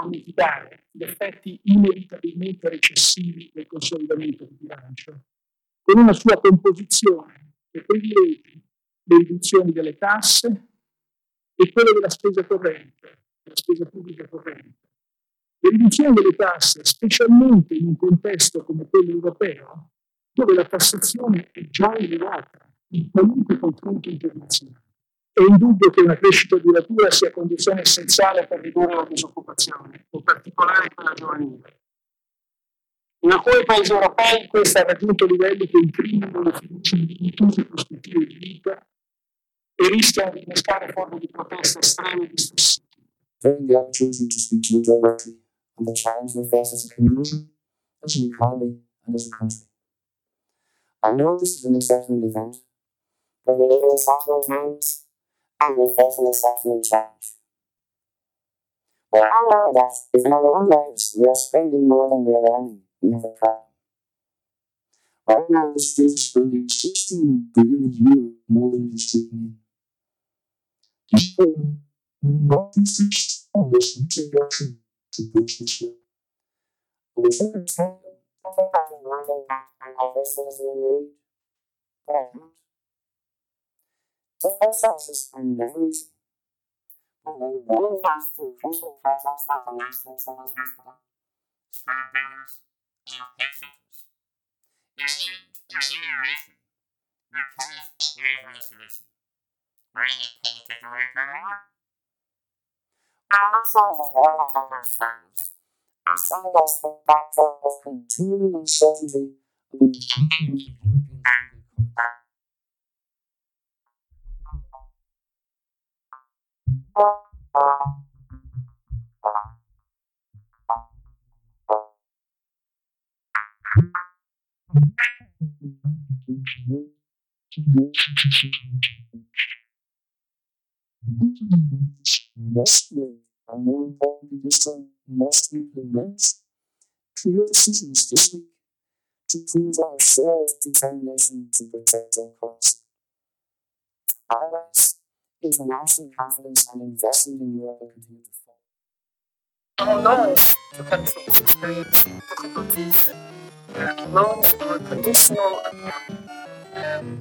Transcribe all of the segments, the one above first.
a mitigare gli effetti inevitabilmente recessivi del consolidamento di bilancio, con una sua composizione che privilegi le riduzioni delle tasse e quelle della spesa corrente, della spesa pubblica corrente. Le riduzioni delle tasse, specialmente in un contesto come quello europeo, dove la tassazione è già elevata in qualunque confronto internazionale. È indubbio che una crescita duratura sia condizione essenziale per ridurre la disoccupazione, in particolare quella giovanile. In alcuni paesi europei questa ha raggiunto livelli che incriminano le fiducie in tutte le prospettive di vita e rischiano di innescare forme di protesta estreme e distrussive. Having the opportunity to speak to you directly on the challenge we face as a community, as an economy, and as a country. I know this is an exceptional event, but we live in exceptional times, and we face an exceptional challenge. We all know that if no one lives, we are spending more than we are earning. We have a problem. Right now, the state is spending 16 billion a year more than it is taking in. This problem will not be fixed unless we take action to bridge this gap. We should tell you that we have been running back on every citizen need, but I can't. Different sources are never easy. But we really have to appreciate projects like the National Children's Hospital, school buildings, and health centers. In Ireland, we cannot operate in isolation. We're not part of the European Union. Our nations are well within ourselves, and some of us think back to this continuing uncertainty of the future of the European must be, and more importantly this time, must implement clear decisions this week to prove our shared determination to protect our currency. Otherwise, international confidence and investment in Europe will continue to fall. Although the country experiencing difficulties, loans are conditional upon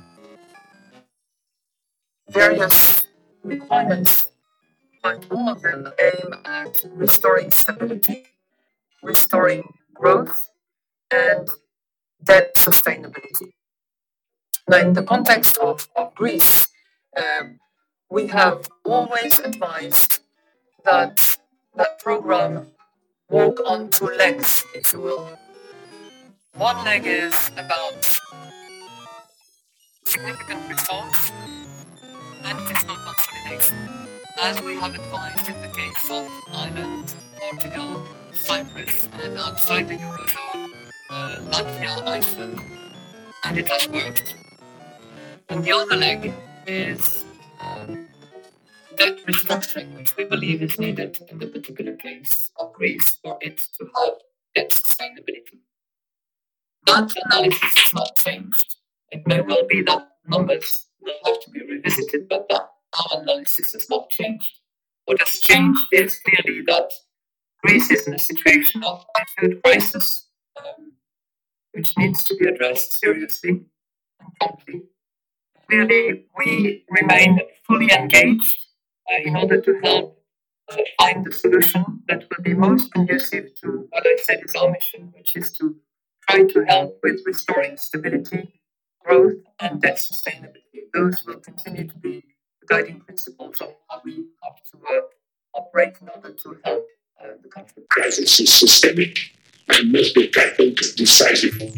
various requirements, but all of them aim at restoring stability, restoring growth, and debt sustainability. Now, in the context of Greece, we have always advised that that program walk on two legs, if you will. One leg is about significant reforms and fiscal consolidation, as we have advised in the case of Ireland, Portugal, Cyprus, and outside the Eurozone, Latvia, Iceland, and it has worked. And the other leg is debt restructuring, which we believe is needed in the particular case of Greece for it to have debt sustainability. That analysis has not changed. It may well be that numbers will have to be revisited, but that our analysis has not changed. What has changed is clearly that Greece is in a situation of acute crisis, which needs to be addressed seriously and promptly. Clearly, we remain fully engaged in order to help find the solution that will be most conducive to what I said is our mission, which is to try to help with restoring stability, growth, and debt sustainability. Those will continue to be the guiding principles of how we have to operate in order to help the country. Crisis is systemic and must be tackled decisively.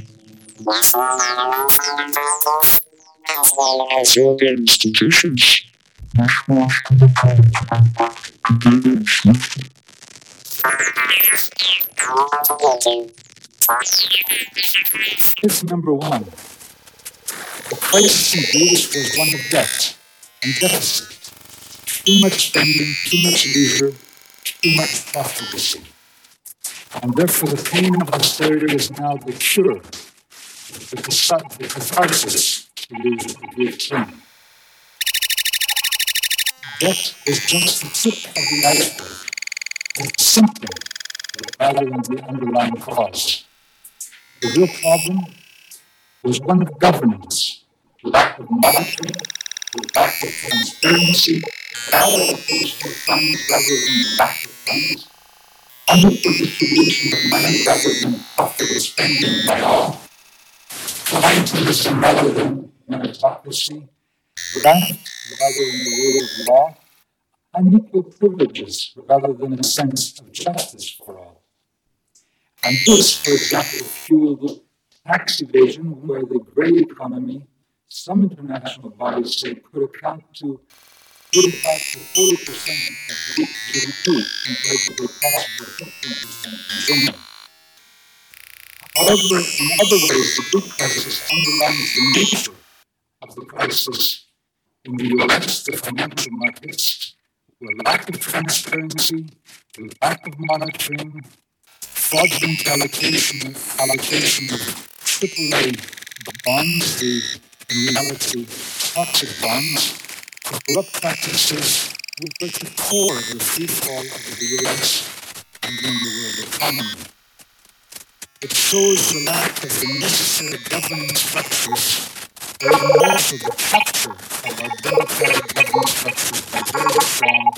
As European institutions, Myth number one. The crisis in Greece was one of debt and deficit. Too much spending, too much leisure, too much profligacy. And therefore the pain of austerity is now the cure, the catharsis to use the Greek term. Debt is just the tip of the iceberg. It's symptom rather than the underlying cause. The real problem was one of governance, lack of monitoring, lack of transparency, allocation of funds rather than lack of funds, unequal distribution of money rather than profitable spending by all, clientelism rather than meritocracy, graft rather than the rule of law, unequal privileges rather than a sense of justice for all. And this, for example, fueled tax evasion, where the gray economy, some international bodies say, could account to 35 to 40% of GDP compared to the possible 15% in Germany. However, in other ways, the Greek crisis underlines the nature of the crisis in the US, the financial markets, the lack of transparency, the lack of monitoring, fraudulent allocation of AAA bonds, in reality toxic bonds, the corrupt practices which are the core of the free fall of the US and in the world economy. It shows the lack of the necessary governing structures, or even more so the capture of our democratic governing structures by very strong